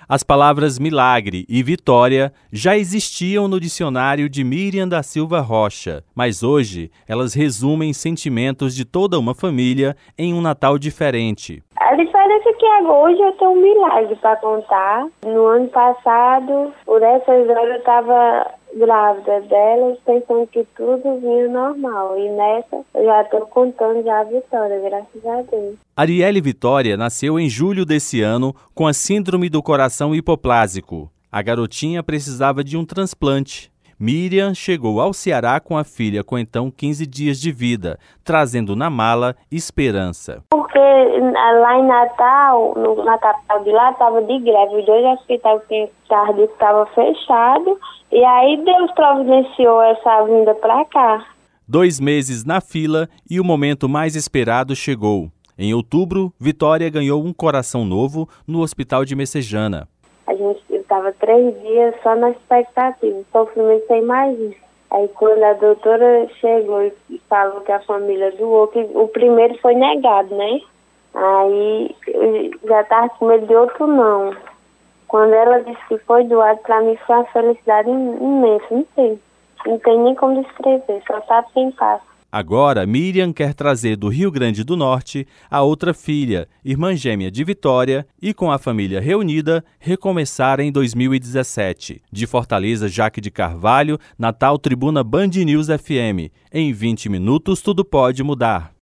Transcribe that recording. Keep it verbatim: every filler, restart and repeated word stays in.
As palavras milagre e vitória já existiam no dicionário de Miriam da Silva Rocha, mas hoje elas resumem sentimentos de toda uma família em um Natal diferente. A diferença é que hoje eu tenho um milagre para contar. No ano passado, por essas horas, eu estava grávida delas, pensando que tudo vinha normal. E nessa, eu já estou contando já a vitória, graças a Deus. Arielle Vitória nasceu em julho desse ano com a síndrome do coração hipoplásico. A garotinha precisava de um transplante. Miriam chegou ao Ceará com a filha com então quinze dias de vida, trazendo na mala esperança. Porque lá em Natal, no, na capital de lá, estava de greve. Os dois hospitais que estavam fechados. E aí Deus providenciou essa vinda para cá. Dois meses na fila e o momento mais esperado chegou. Em outubro, Vitória ganhou um coração novo no hospital de Messejana. A gente estava três dias só na expectativa, sofrimento sem mais isso. Aí quando a doutora chegou e falou que a família doou, que o primeiro foi negado, né? Aí eu já estava com medo de outro não. Quando ela disse que foi doado, para mim foi uma felicidade imensa, não tem. Não tem nem como descrever, só sabe quem passa. Agora, Miriam quer trazer do Rio Grande do Norte a outra filha, irmã gêmea de Vitória, e com a família reunida, recomeçar em dois mil e dezessete. De Fortaleza, Jaque de Carvalho, Natal, Tribuna Band News F M. Em vinte minutos, tudo pode mudar.